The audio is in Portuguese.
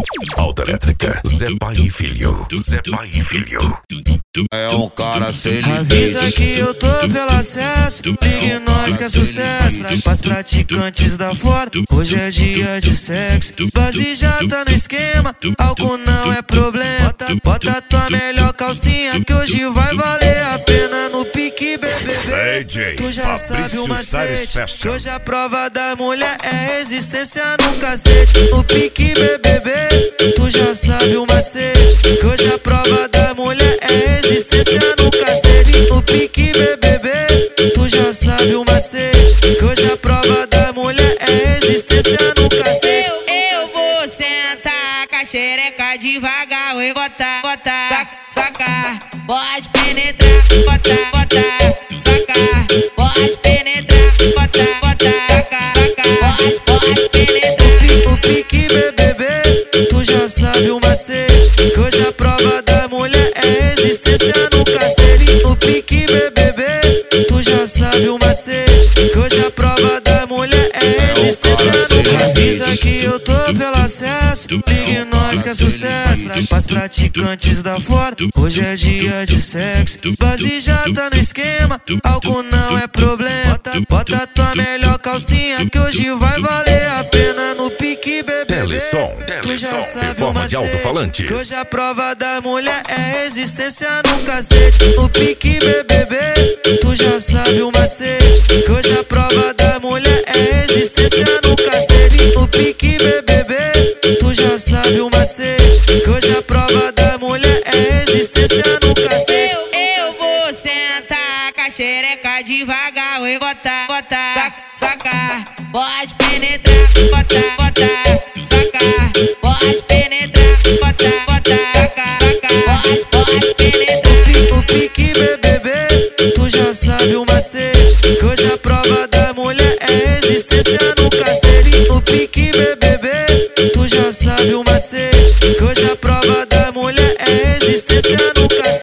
Autoelétrica, Zé Pai e Filho. Zé Pai e Filho. É um cara sem Avisa que eu tô pelo acesso. Ligue nós que é sucesso. Pras praticantes da foto, hoje é dia de sexo. Base já tá no esquema, álcool não é problema. Bota tua melhor calcinha que hoje vai valer a pena. No pique, bebê, tu já sabe o macete, que hoje a prova da mulher é resistência no cacete. No pique, bebê, tu já sabe o macete, que hoje a prova da mulher é resistência no cacete. No pique, bebê, tu já sabe o macete, que hoje a prova da mulher é resistência no cacete. Eu vou sentar com a xereca devagar, vou botar, sacar, pode penetrar, botar, sacar, pode penetrar, botar, sacar, pode penetrar. No pique, bebê, tu já sabe o macete, que hoje a prova da mulher é resistência no cacete. No pique, bebê, tu já sabe o macete, que hoje a prova da mulher é resistência no cacete. Avisa que eu tô pelo acesso, ligue nós que é sucesso. Pras praticantes da foto, hoje é dia de sexo. Base já tá no esquema, álcool não é problema. Bota tua melhor calcinha que hoje vai valer a pena. No pique, bebê, Telesom, tu já sabe o performa de macete, alto-falantes. que hoje a prova da mulher é resistência no cacete. No pique, bebê, tu já sabe o macete, que hoje a prova da mulher é resistência no cacete. No pique, bebê, tu já sabe o macete, que hoje a prova da mulher é resistência no cacete. Eu vou sentar com a xereca devagar, vou botar, sacar, pode penetrar, botar, sacar, pode penetrar, botar, sacar, pode penetrar. No pique, bebê, tu já sabe o macete, que hoje a prova da